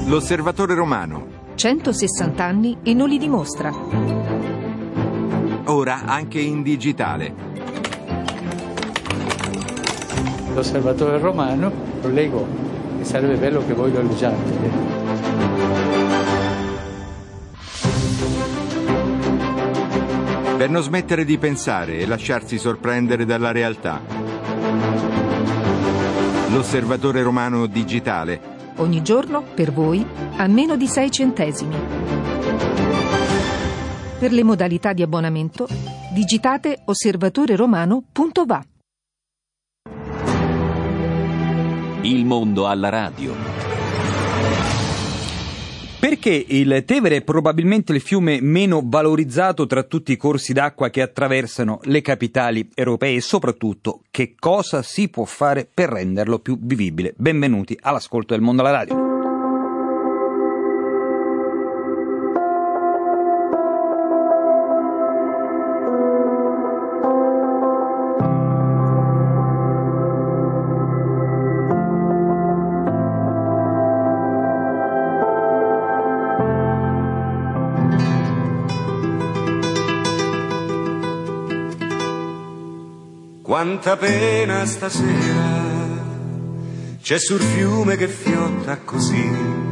L'Osservatore Romano. 160 anni e non li dimostra. Ora anche in digitale. L'Osservatore Romano, lo leggo, e sarebbe bello che voi lo leggiate. Per non smettere di pensare e lasciarsi sorprendere dalla realtà. L'Osservatore Romano digitale. Ogni giorno, per voi, a meno di 6 centesimi. Per le modalità di abbonamento, digitate osservatoreromano.va. Il mondo alla radio. Perché il Tevere è probabilmente il fiume meno valorizzato tra tutti i corsi d'acqua che attraversano le capitali europee e soprattutto che cosa si può fare per renderlo più vivibile? Benvenuti all'ascolto del mondo alla radio. Quanta pena stasera c'è sul fiume che fiotta così,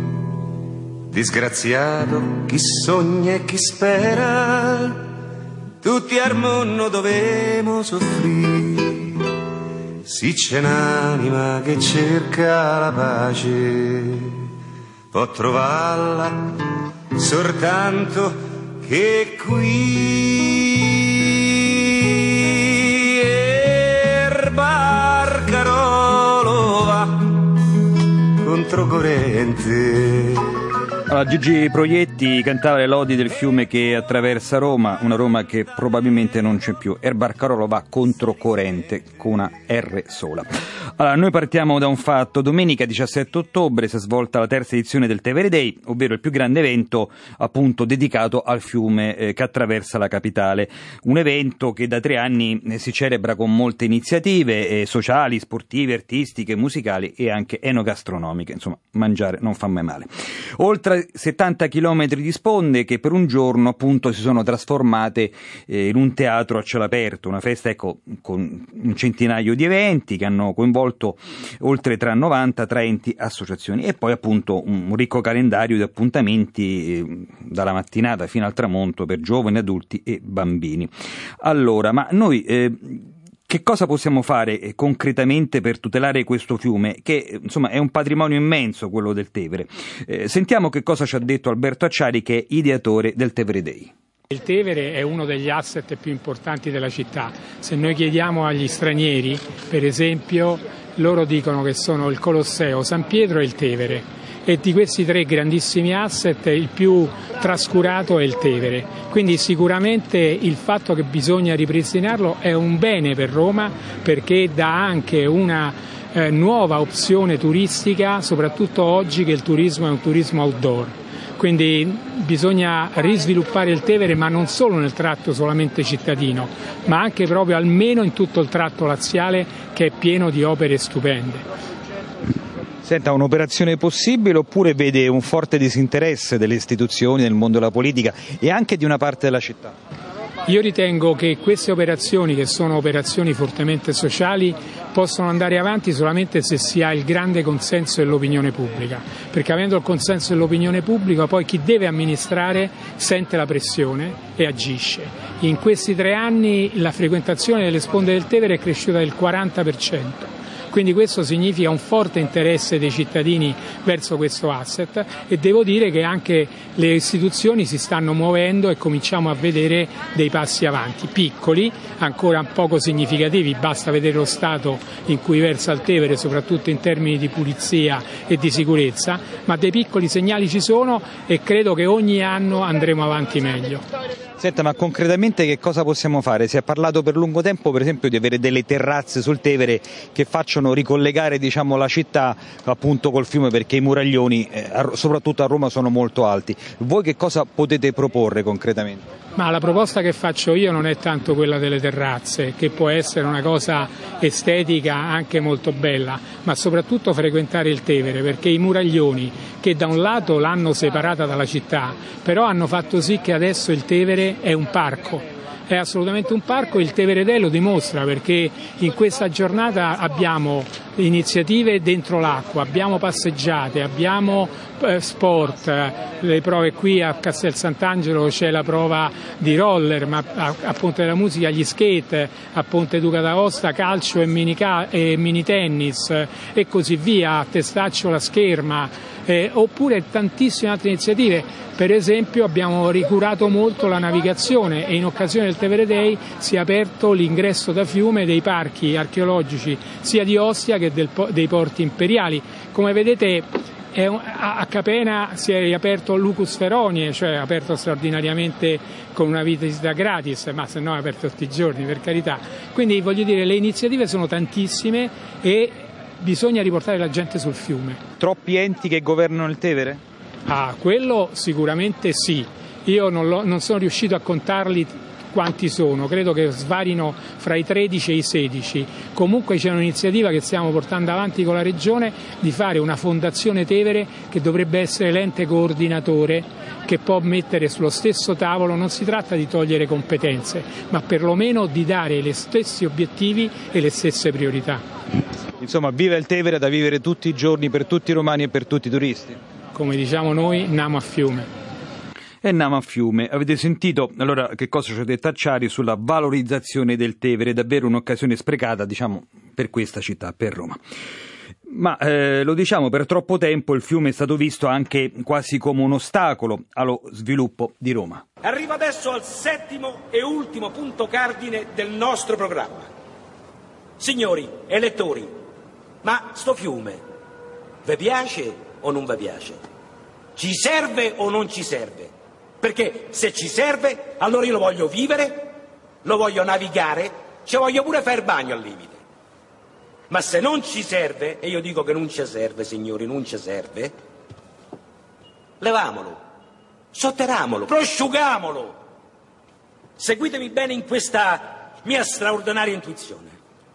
disgraziato chi sogna e chi spera, tutti al mondo dovemo soffrire, sì c'è un'anima che cerca la pace, può trovarla soltanto che qui. Controcorrente. Allora, Gigi Proietti cantava le lodi del fiume che attraversa Roma, una Roma che probabilmente non c'è più. Barcarolo va controcorrente con una R sola. Allora, noi partiamo da un fatto. Domenica 17 ottobre si è svolta la terza edizione del Tevere Day, ovvero il più grande evento appunto dedicato al fiume che attraversa la capitale. Un evento che da 3 anni si celebra con molte iniziative sociali, sportive, artistiche, musicali e anche enogastronomiche. Insomma, mangiare non fa mai male. Oltre 70 chilometri di sponde che per un giorno appunto si sono trasformate in un teatro a cielo aperto, una festa con un centinaio di eventi che hanno coinvolto oltre 90 enti, associazioni e poi appunto un ricco calendario di appuntamenti dalla mattinata fino al tramonto per giovani, adulti e bambini. Allora, ma noi che cosa possiamo fare concretamente per tutelare questo fiume, che insomma è un patrimonio immenso quello del Tevere? Sentiamo che cosa ci ha detto Alberto Acciari, che è ideatore del Tevere Day. Il Tevere è uno degli asset più importanti della città. Se noi chiediamo agli stranieri, per esempio, loro dicono che sono il Colosseo, San Pietro e il Tevere. E di questi 3 grandissimi asset il più trascurato è il Tevere. Quindi sicuramente il fatto che bisogna ripristinarlo è un bene per Roma, perché dà anche una nuova opzione turistica, soprattutto oggi che il turismo è un turismo outdoor. Quindi bisogna risviluppare il Tevere, ma non solo nel tratto solamente cittadino, ma anche proprio almeno in tutto il tratto laziale, che è pieno di opere stupende. Senta, un'operazione possibile oppure vede un forte disinteresse delle istituzioni, del mondo della politica e anche di una parte della città? Io ritengo che queste operazioni, che sono operazioni fortemente sociali, possono andare avanti solamente se si ha il grande consenso dell'opinione pubblica, perché avendo il consenso dell'opinione pubblica poi chi deve amministrare sente la pressione e agisce. In questi 3 anni la frequentazione delle sponde del Tevere è cresciuta del 40%. Quindi questo significa un forte interesse dei cittadini verso questo asset e devo dire che anche le istituzioni si stanno muovendo e cominciamo a vedere dei passi avanti, piccoli, ancora poco significativi, basta vedere lo stato in cui versa il Tevere, soprattutto in termini di pulizia e di sicurezza, ma dei piccoli segnali ci sono e credo che ogni anno andremo avanti meglio. Senta, ma concretamente che cosa possiamo fare? Si è parlato per lungo tempo, per esempio, di avere delle terrazze sul Tevere che facciano ricollegare, diciamo, la città appunto col fiume, perché i muraglioni, soprattutto a Roma, sono molto alti. Voi che cosa potete proporre concretamente? Ma la proposta che faccio io non è tanto quella delle terrazze, che può essere una cosa estetica anche molto bella, ma soprattutto frequentare il Tevere, perché i muraglioni, che da un lato l'hanno separata dalla città, però hanno fatto sì che adesso il Tevere è un parco. È assolutamente un parco, il Tevere Day lo dimostra, perché in questa giornata abbiamo iniziative dentro l'acqua, abbiamo passeggiate, abbiamo sport, le prove qui a Castel Sant'Angelo c'è la prova di roller, ma a Ponte della Musica gli skate, a Ponte Duca d'Aosta calcio e mini tennis e così via, a Testaccio la scherma, oppure tantissime altre iniziative. Per esempio abbiamo ricurato molto la navigazione e in occasione del Tevere Day si è aperto l'ingresso da fiume dei parchi archeologici sia di Ostia che dei porti imperiali. Come vedete a Capena si è riaperto Lucus Feronie, cioè aperto straordinariamente con una visita gratis, ma se no è aperto tutti i giorni, per carità. Quindi voglio dire, le iniziative sono tantissime e bisogna riportare la gente sul fiume. Troppi enti che governano il Tevere? Ah, quello sicuramente sì. Io non sono riuscito a contarli quanti sono, credo che svarino fra i 13 e i 16. Comunque c'è un'iniziativa che stiamo portando avanti con la Regione di fare una fondazione Tevere che dovrebbe essere l'ente coordinatore che può mettere sullo stesso tavolo. Non si tratta di togliere competenze, ma perlomeno di dare gli stessi obiettivi e le stesse priorità. Insomma, viva il Tevere da vivere tutti i giorni per tutti i romani e per tutti i turisti. Come diciamo noi, namo a fiume. E andiamo a fiume. Avete sentito allora che cosa ci ha detto Acciari sulla valorizzazione del Tevere, davvero un'occasione sprecata, diciamo, per questa città, per Roma. Ma lo diciamo, per troppo tempo il fiume è stato visto anche quasi come un ostacolo allo sviluppo di Roma. Arrivo adesso al settimo e ultimo punto cardine del nostro programma. Signori elettori, ma sto fiume vi piace o non vi piace? Ci serve o non ci serve? Perché se ci serve, allora io lo voglio vivere, lo voglio navigare, ci voglio pure fare il bagno al limite. Ma se non ci serve, e io dico che non ci serve, signori, non ci serve, levamolo, sotterramolo, prosciugamolo. Seguitemi bene in questa mia straordinaria intuizione.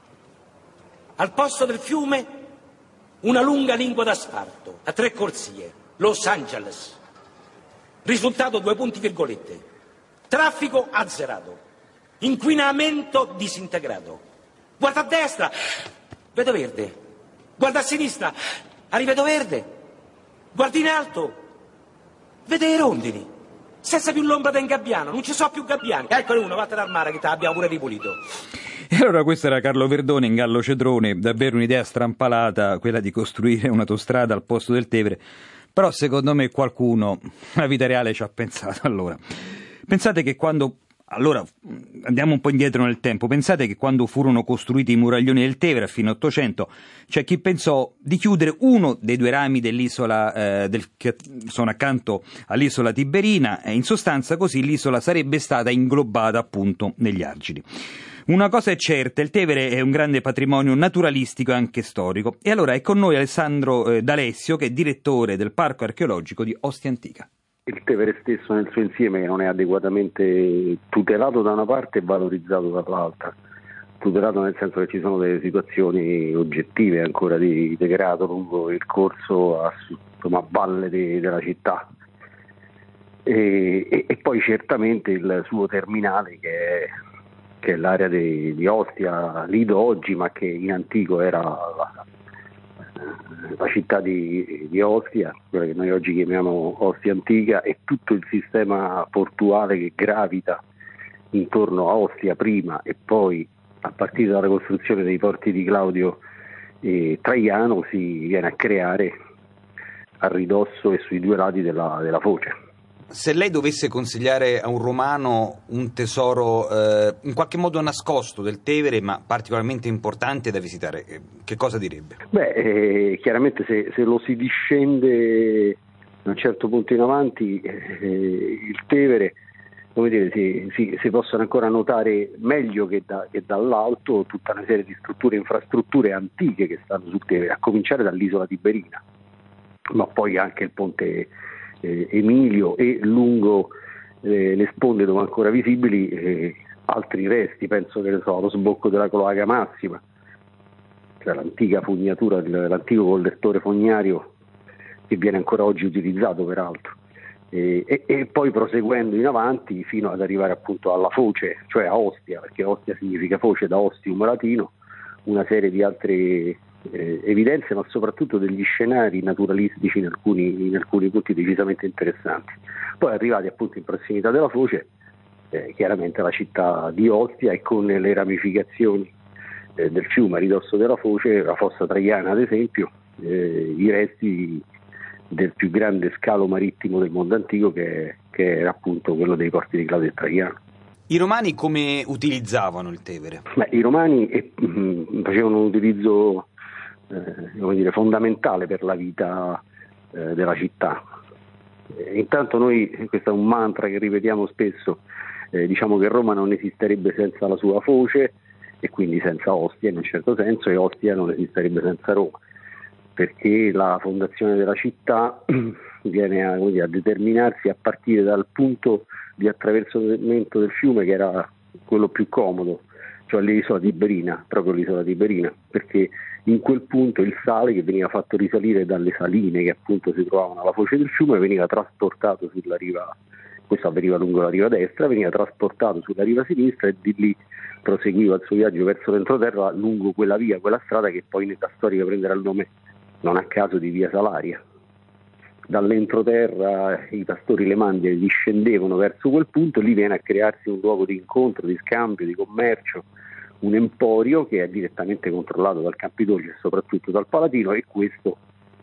Al posto del fiume, una lunga lingua d'asfalto, a 3 corsie, Los Angeles. Risultato 2 punti virgolette. Traffico azzerato. Inquinamento disintegrato. Guarda a destra, vedo verde. Guarda a sinistra, rivedo verde. Guarda in alto, vede le rondini. Senza più l'ombra del gabbiano, non ci sono più gabbiani. Eccone uno, vattene al mare che te l'abbiamo pure ripulito. E allora questo era Carlo Verdone in Gallo Cedrone, davvero un'idea strampalata, quella di costruire un'autostrada al posto del Tevere, però secondo me qualcuno nella vita reale ci ha pensato. Allora, pensate che quando, allora andiamo un po' indietro nel tempo, pensate che quando furono costruiti i muraglioni del Tevere a fine 800, c'è chi pensò di chiudere uno dei 2 rami dell'isola che sono accanto all'isola Tiberina e in sostanza così l'isola sarebbe stata inglobata appunto negli argini. Una cosa è certa, il Tevere è un grande patrimonio naturalistico e anche storico. E allora è con noi Alessandro D'Alessio, che è direttore del Parco Archeologico di Ostia Antica. Il Tevere stesso nel suo insieme non è adeguatamente tutelato da una parte e valorizzato dall'altra. Tutelato nel senso che ci sono delle situazioni oggettive ancora di degrado lungo il corso a valle della città. E poi certamente il suo terminale che è l'area di Ostia, Lido oggi, ma che in antico era la città di Ostia, quella che noi oggi chiamiamo Ostia Antica, e tutto il sistema portuale che gravita intorno a Ostia prima e poi a partire dalla costruzione dei porti di Claudio e Traiano si viene a creare a ridosso e sui 2 lati della foce. Se lei dovesse consigliare a un romano un tesoro in qualche modo nascosto del Tevere, ma particolarmente importante da visitare, che cosa direbbe? Chiaramente se lo si discende da un certo punto in avanti, il Tevere come dire, si possono ancora notare meglio che dall'alto tutta una serie di strutture e infrastrutture antiche che stanno sul Tevere, a cominciare dall'isola Tiberina, ma poi anche il ponte Emilio e lungo le sponde dove ancora visibili altri resti, penso che allo sbocco della Cloaca Massima, cioè l'antica fognatura, l'antico collettore fognario che viene ancora oggi utilizzato peraltro, e poi proseguendo in avanti fino ad arrivare appunto alla foce, cioè a Ostia, perché Ostia significa foce da ostium latino, una serie di altre evidenze, ma soprattutto degli scenari naturalistici in alcuni punti decisamente interessanti. Poi arrivati appunto in prossimità della foce, chiaramente la città di Ostia, e con le ramificazioni del fiume a ridosso della foce, la fossa Traiana ad esempio, i resti del più grande scalo marittimo del mondo antico che era appunto quello dei porti di Claudio e Traiano. I romani come utilizzavano il Tevere? I romani facevano un utilizzo fondamentale per la vita della città. Intanto noi, questo è un mantra che ripetiamo spesso, diciamo che Roma non esisterebbe senza la sua foce e quindi senza Ostia in un certo senso, e Ostia non esisterebbe senza Roma, perché la fondazione della città viene a determinarsi a partire dal punto di attraversamento del fiume che era quello più comodo, cioè l'isola Tiberina, proprio l'isola Tiberina, perché in quel punto il sale che veniva fatto risalire dalle saline che appunto si trovavano alla foce del fiume veniva trasportato sulla riva, questo avveniva lungo la riva destra, veniva trasportato sulla riva sinistra e di lì proseguiva il suo viaggio verso l'entroterra lungo quella via, quella strada che poi nella storia prenderà il nome non a caso di via Salaria. Dall'entroterra i pastori Lemandi discendevano verso quel punto, lì viene a crearsi un luogo di incontro, di scambio, di commercio, un emporio che è direttamente controllato dal Campidoglio e soprattutto dal Palatino, e questo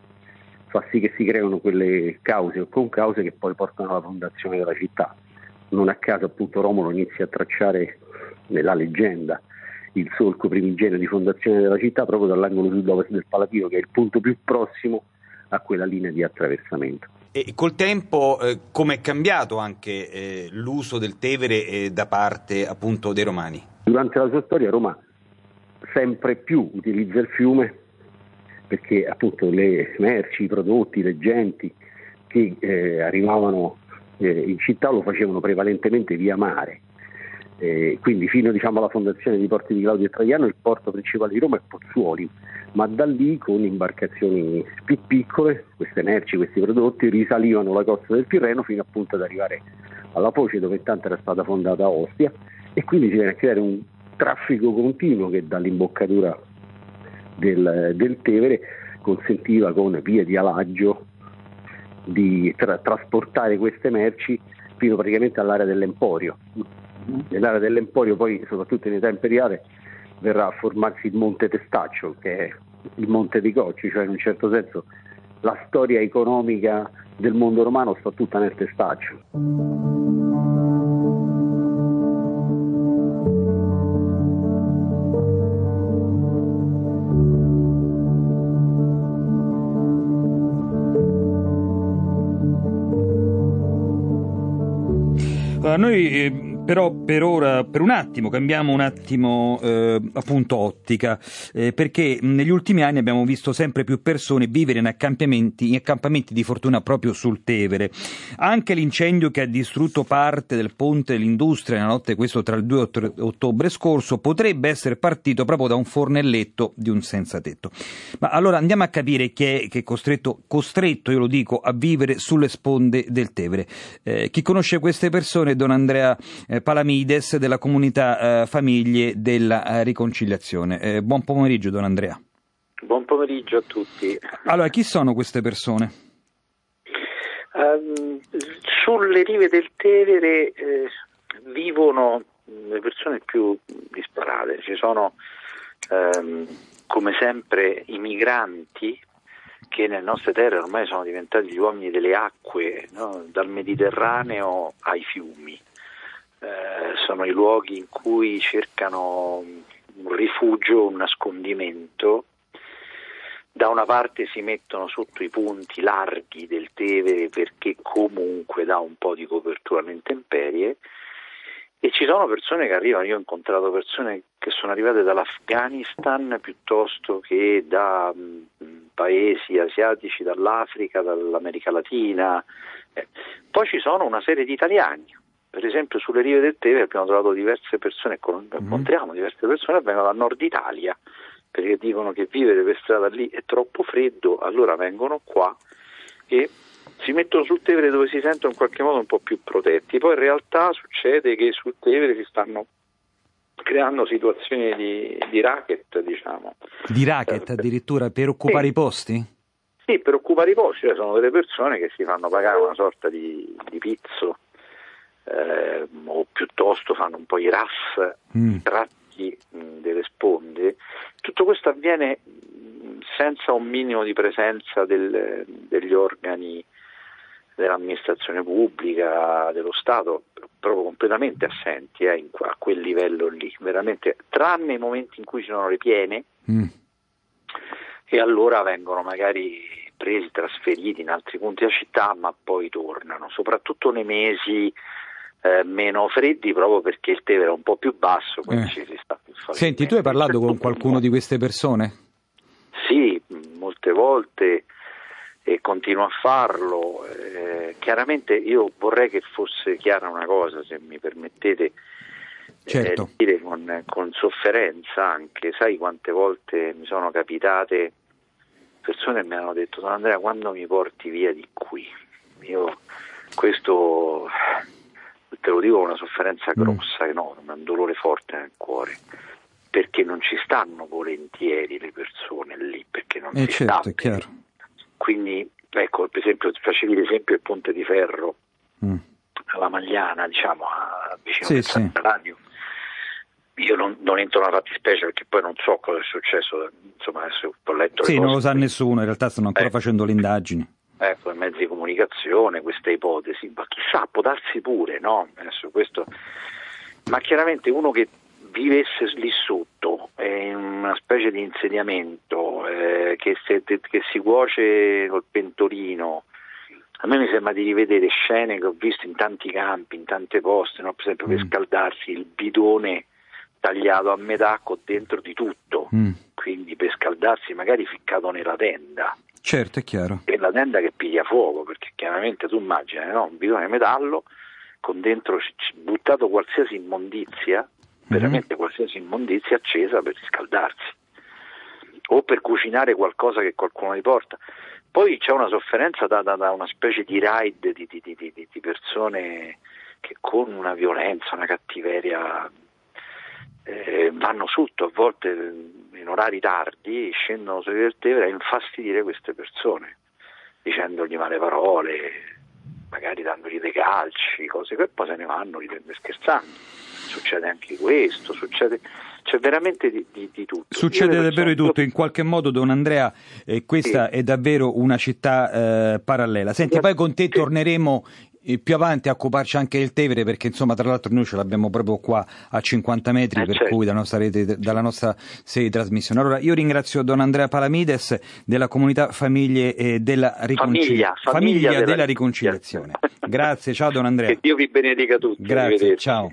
fa sì che si creano quelle cause o concause che poi portano alla fondazione della città. Non a caso appunto Romolo inizia a tracciare nella leggenda il solco primigenio di fondazione della città proprio dall'angolo sud-ovest del Palatino, che è il punto più prossimo a quella linea di attraversamento. E col tempo come è cambiato anche l'uso del Tevere da parte appunto dei romani? Durante la sua storia Roma sempre più utilizza il fiume perché appunto le merci, i prodotti, le genti che arrivavano in città lo facevano prevalentemente via mare. Quindi fino alla fondazione dei porti di Claudio e Traiano il porto principale di Roma è Pozzuoli, ma da lì con imbarcazioni più piccole queste merci, questi prodotti risalivano la costa del Tirreno fino appunto ad arrivare alla foce dove intanto era stata fondata Ostia, e quindi si viene a creare un traffico continuo che dall'imboccatura del Tevere consentiva con vie di alaggio di trasportare queste merci fino praticamente all'area dell'Emporio. Nell'area dell'Emporio poi, soprattutto in età imperiale, verrà a formarsi il Monte Testaccio, che è il Monte dei Cocci, cioè in un certo senso la storia economica del mondo romano sta tutta nel Testaccio. Noi però per ora, per un attimo, cambiamo un attimo appunto ottica, perché negli ultimi anni abbiamo visto sempre più persone vivere in accampamenti di fortuna proprio sul Tevere. Anche l'incendio che ha distrutto parte del ponte dell'industria nella notte, questo tra il 2 e 3 ottobre scorso, potrebbe essere partito proprio da un fornelletto di un senza tetto. Ma allora andiamo a capire chi è costretto, io lo dico, a vivere sulle sponde del Tevere. Chi conosce queste persone è Don Andrea Palamides della comunità Famiglie della Riconciliazione. Buon pomeriggio, Don Andrea. Buon pomeriggio a tutti. Allora, chi sono queste persone? Sulle rive del Tevere vivono le persone più disparate. Ci sono come sempre i migranti che nelle nostre terre ormai sono diventati gli uomini delle acque, no? Dal Mediterraneo ai fiumi. Sono i luoghi in cui cercano un rifugio, un nascondimento. da una parte si mettono sotto i punti larghi del Tevere perché comunque dà un po' di copertura alle intemperie, e ci sono persone che arrivano, io ho incontrato persone che sono arrivate dall'Afghanistan piuttosto che da paesi asiatici, dall'Africa, dall'America Latina. Poi ci sono una serie di italiani, per esempio sulle rive del Tevere abbiamo trovato diverse persone, incontriamo diverse persone che vengono dal nord Italia, perché dicono che vivere per strada lì è troppo freddo, allora vengono qua e si mettono sul Tevere dove si sentono in qualche modo un po' più protetti. Poi in realtà succede che sul Tevere si stanno creando situazioni di racket, diciamo. Di racket addirittura per occupare i posti? Sì, per occupare i posti, cioè sono delle persone che si fanno pagare una sorta di pizzo, o piuttosto fanno un po' i RAF, i tratti delle sponde. Tutto questo avviene senza un minimo di presenza degli organi dell'amministrazione pubblica, dello Stato, proprio completamente assenti a quel livello lì, veramente, tranne i momenti in cui ci sono le piene, e allora vengono magari presi, trasferiti in altri punti della città, ma poi tornano, soprattutto nei mesi meno freddi, proprio perché il Tevere è un po' più basso, quindi ci si sta più facilmente. Senti, tu hai parlato con qualcuno di queste persone? Sì, molte volte, e continuo a farlo. Chiaramente io vorrei che fosse chiara una cosa, se mi permettete, certo. Dire con sofferenza anche. Sai quante volte mi sono capitate persone che mi hanno detto: Don Andrea, quando mi porti via di qui? Io questo te lo dico con una sofferenza grossa, enorme, un dolore forte nel cuore, perché non ci stanno volentieri le persone lì, perché non si certo, sta. È chiaro. Quindi, ecco, per esempio, facevi l'esempio del Ponte di Ferro, alla Magliana, diciamo, vicino al radio. Io non entro nella fattispecie perché poi non so cosa è successo, insomma adesso ho letto le cose. Non lo sa nessuno, in realtà stanno ancora facendo le indagini. Ecco, i mezzi di comunicazione, questa ipotesi, ma chissà, può darsi pure, no? Adesso questo, ma chiaramente uno che vivesse lì sotto, in una specie di insediamento che si cuoce col pentolino. A me mi sembra di rivedere scene che ho visto in tanti campi, in tante poste, no? Per esempio per scaldarsi il bidone tagliato a metà con dentro di tutto, quindi per scaldarsi magari ficcato nella tenda. Certo, è chiaro. E la tenda che piglia fuoco, perché chiaramente tu immagini, no? Un bidone di metallo con dentro buttato qualsiasi immondizia, veramente qualsiasi immondizia accesa per riscaldarsi o per cucinare qualcosa che qualcuno gli porta. Poi c'è una sofferenza da una specie di raid di persone che con una violenza, una cattiveria vanno sotto, a volte in orari tardi, scendono sui del Tevere a infastidire queste persone, dicendogli male parole, magari dandogli dei calci, cose che poi se ne vanno ridendo e scherzando. Succede anche questo, c'è veramente di tutto. Succede davvero di tutto, in qualche modo, Don Andrea, questa è davvero una città parallela. Senti, poi con te torneremo più avanti a occuparci anche del Tevere, perché insomma tra l'altro noi ce l'abbiamo proprio qua a 50 metri, per cui dalla nostra sede di trasmissione. Allora io ringrazio Don Andrea Palamides della comunità Famiglie della Famiglia della Riconciliazione. Grazie, ciao Don Andrea. Che Dio vi benedica tutti. Grazie, ciao.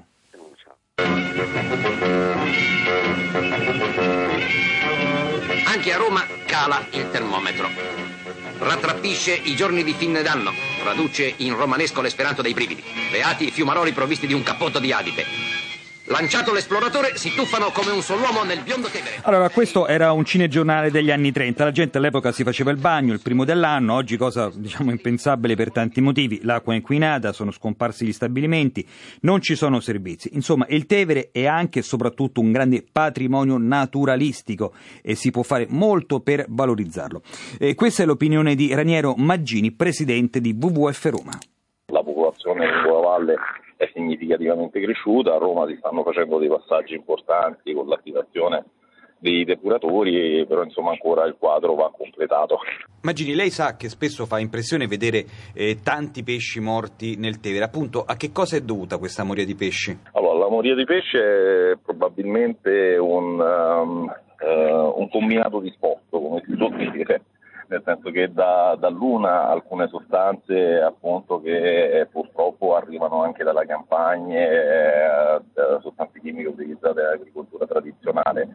Anche a Roma cala il termometro. Rattrappisce i giorni di fine d'anno, traduce in romanesco l'esperanto dei brividi. Beati i fiumaroli provvisti di un cappotto di adipe. Lanciato l'esploratore, si tuffano come un solo uomo nel biondo Tevere. Allora, questo era un cinegiornale degli anni 30. La gente all'epoca si faceva il bagno, il primo dell'anno. Oggi cosa, impensabile per tanti motivi. L'acqua è inquinata, sono scomparsi gli stabilimenti, non ci sono servizi. Insomma, il Tevere è anche e soprattutto un grande patrimonio naturalistico e si può fare molto per valorizzarlo. Questa è l'opinione di Raniero Maggini, presidente di WWF Roma. La popolazione lungo la valle è significativamente cresciuta, a Roma si stanno facendo dei passaggi importanti con l'attivazione dei depuratori, però insomma ancora il quadro va completato. Maggini, lei sa che spesso fa impressione vedere tanti pesci morti nel Tevere, appunto a che cosa è dovuta questa moria di pesci? Allora, la moria di pesce è probabilmente un combinato disposto, come come si suol dire, nel senso che dall'una alcune sostanze appunto che purtroppo arrivano anche dalle campagne, sostanze chimiche utilizzate nell'agricoltura tradizionale.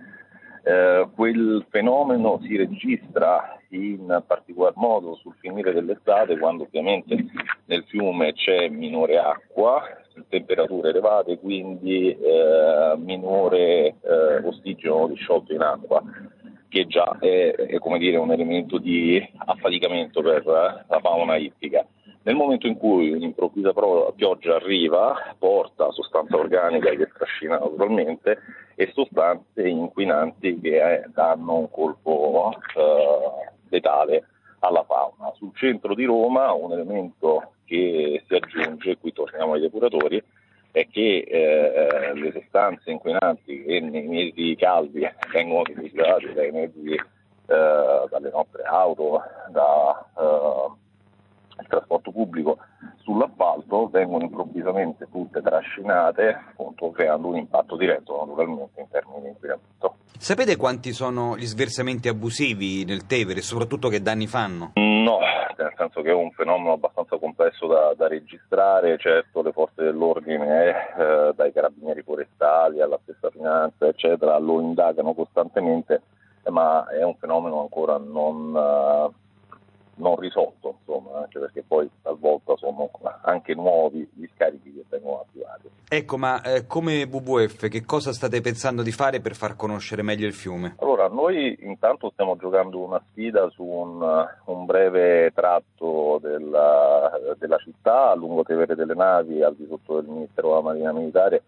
Quel fenomeno si registra in particolar modo sul finire dell'estate, quando ovviamente nel fiume c'è minore acqua, temperature elevate, quindi minore ossigeno disciolto in acqua, che già è come dire un elemento di affaticamento per la fauna ittica. Nel momento in cui un'improvvisa pioggia arriva, porta sostanza organica che trascina naturalmente e sostanze inquinanti che danno un colpo letale alla fauna. Sul centro di Roma un elemento che si aggiunge, qui torniamo ai depuratori, è che le sostanze inquinanti che nei mesi caldi vengono utilizzate dai mezzi, dalle nostre auto, dal trasporto pubblico sull'asfalto, vengono improvvisamente tutte trascinate, appunto creando un impatto diretto naturalmente in termini di inquinamento. Sapete quanti sono gli sversamenti abusivi nel Tevere e soprattutto che danni fanno? No, nel senso che è un fenomeno abbastanza complesso da registrare. Certo, le forze dell'ordine, dai carabinieri forestali alla stessa finanza eccetera, lo indagano costantemente, ma è un fenomeno ancora non risolto, insomma, anche perché poi talvolta sono anche nuovi gli scarichi che vengono attivati. Ecco, ma come WWF che cosa state pensando di fare per far conoscere meglio il fiume? Allora, noi intanto stiamo giocando una sfida su un breve tratto della città, a lungo Tevere delle Navi, al di sotto del Ministero della Marina Militare,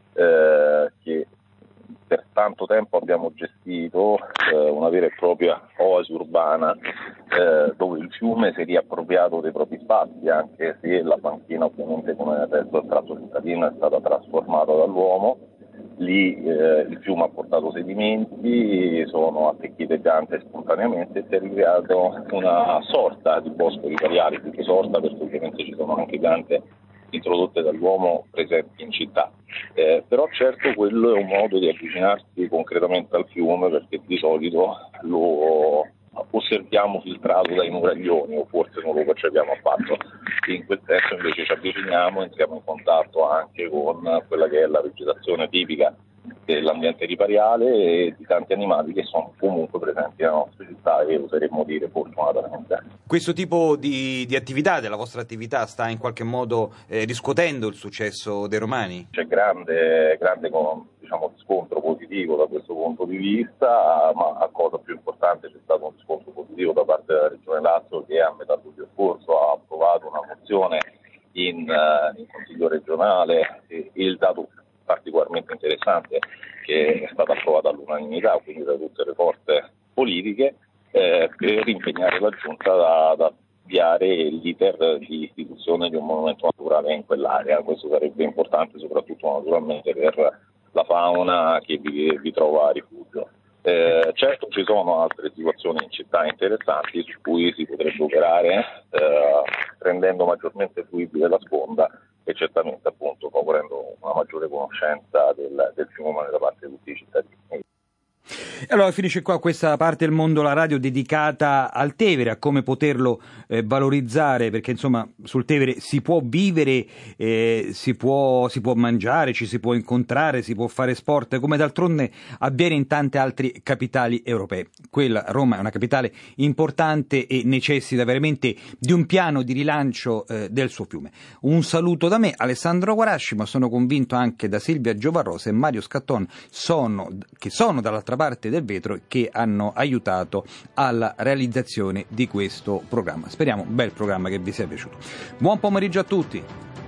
che per tanto tempo abbiamo gestito una vera e propria oasi urbana, dove il fiume si è riappropriato dei propri spazi, anche se la banchina ovviamente come il resto del tratto cittadino è stata trasformata dall'uomo. Lì il fiume ha portato sedimenti, sono attecchite piante spontaneamente e si è ricreato una sorta di bosco ripariale, più che sorta perché ovviamente ci sono anche piante introdotte dall'uomo presenti in città. Però certo quello è un modo di avvicinarsi concretamente al fiume, perché di solito lo osserviamo filtrato dai muraglioni o forse non lo percepiamo affatto. In quel senso invece ci avviciniamo, entriamo in contatto anche con quella che è la vegetazione tipica dell'ambiente ripariale e di tanti animali che sono comunque presenti nella nostra città e oseremmo dire fortunatamente. Questo tipo di attività, della vostra attività, sta in qualche modo riscuotendo il successo dei romani? C'è grande riscontro positivo da questo punto di vista, ma la cosa più importante, c'è stato un riscontro positivo da parte della Regione Lazio, che a metà luglio scorso ha approvato una mozione in Consiglio regionale, e il dato particolarmente interessante che è stata approvata all'unanimità, quindi da tutte le forze politiche, per impegnare la Giunta ad avviare l'iter di istituzione di un monumento naturale in quell'area. Questo sarebbe importante soprattutto naturalmente per la fauna che vi trova a rifugio. Certo ci sono altre situazioni in città interessanti su cui si potrebbe operare rendendo maggiormente fruibile la sponda e certamente appunto favorendo una maggiore conoscenza del fiume da parte di tutti i cittadini. Allora finisce qua questa parte del Mondo la Radio dedicata al Tevere, a come poterlo valorizzare, perché insomma sul Tevere si può vivere, si può mangiare, ci si può incontrare, si può fare sport, come d'altronde avviene in tante altre capitali europee. Quella, Roma, è una capitale importante e necessita veramente di un piano di rilancio del suo fiume. Un saluto da me, Alessandro Guarasci, ma sono convinto anche da Silvia Giovarrosa e Mario Scatton, che sono dall'altra parte del vetro, che hanno aiutato alla realizzazione di questo programma. Speriamo un bel programma che vi sia piaciuto. Buon pomeriggio a tutti.